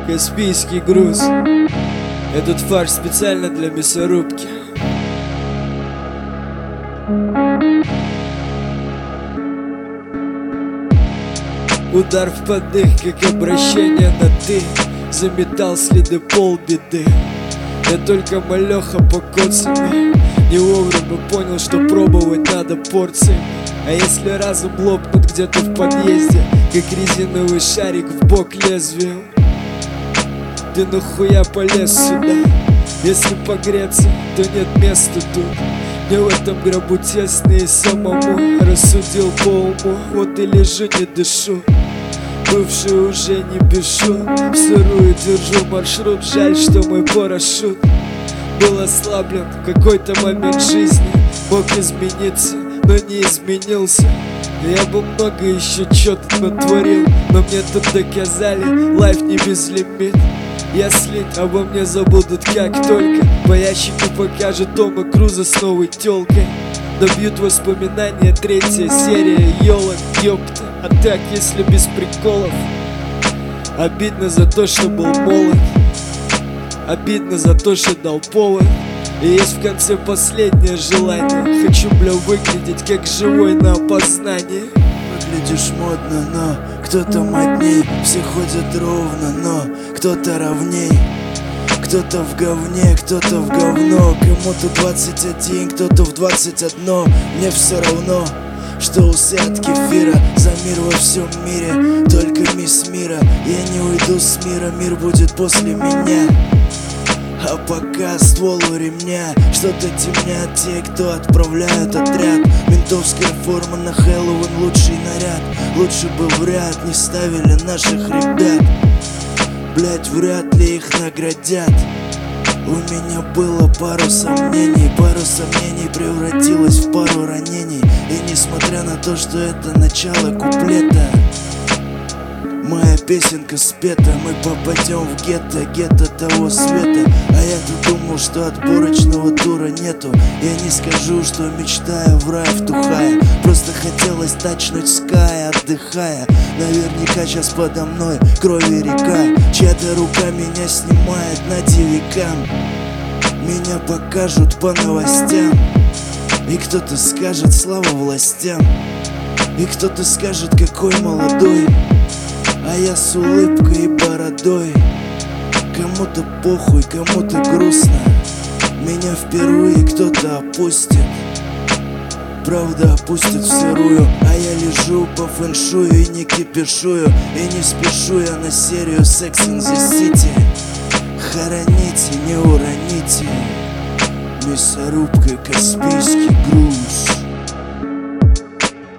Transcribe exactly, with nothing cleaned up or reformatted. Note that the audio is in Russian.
Каспийский груз. Этот фарш специально для мясорубки. Удар в подых, как обращение на ты. Заметал следы полбеды. Я только малеха по коцами. Не вовремя понял, что пробовать надо порциями. А если разум лопнут где-то в подъезде, как резиновый шарик в бок лезвием, ты нахуя полез сюда? Если погреться, то нет места тут. Мне в этом гробу тесно и самому. Рассудил по уму, вот и лежу, не дышу. Бывший уже не бешу, в сырую держу маршрут. Жаль, что мой парашют был ослаблен в какой-то момент жизни. Мог измениться, но не изменился. Я бы много еще чё-то натворил, но мне тут доказали, лайф не безлимит. Я слит, обо мне забудут как только. По ящику покажет Тома Круза с новой тёлкой. Добьют воспоминания, третья серия, ёлок, ёпта. А так, если без приколов. Обидно за то, что был молод. Обидно за то, что дал повод. И есть в конце последнее желание. Хочу, бля, выглядеть как живой на опознание. Выглядишь модно, но кто-то модней. Все ходят ровно, но кто-то ровней. Кто-то в говне, кто-то в говно. Кому-то двадцать один, кто-то в двадцать одно. Мне все равно, что усы от кефира. За мир во всем мире, только мисс мира. Я не уйду с мира, мир будет после меня. А пока ствол у ремня, что-то темнят те, кто отправляют отряд. Ментовская форма на Хэллоуин, лучший наряд. Лучше бы в ряд не ставили наших ребят. Блять, вряд ли их наградят. У меня было пару сомнений, пару сомнений превратилось в пару ранений. И несмотря на то, что это начало куплета, моя песенка спета, мы попадем в гетто, гетто того света. А я-то думал, что отборочного тура нету. Я не скажу, что мечтаю в рай втухая. Просто хотелось тачнуть скай, отдыхая. Наверняка сейчас подо мной крови река. Чья-то рука меня снимает на дивикам. Меня покажут по новостям. И кто-то скажет слава властям. И кто-то скажет, какой молодой. А я с улыбкой и бородой. Кому-то похуй, кому-то грустно. Меня впервые кто-то опустит. Правда опустит в сырую. А я лежу по фэншую и не кипишую. И не спешу я на серию Sex and the City. Хороните, не уроните. Мясорубка, Каспийский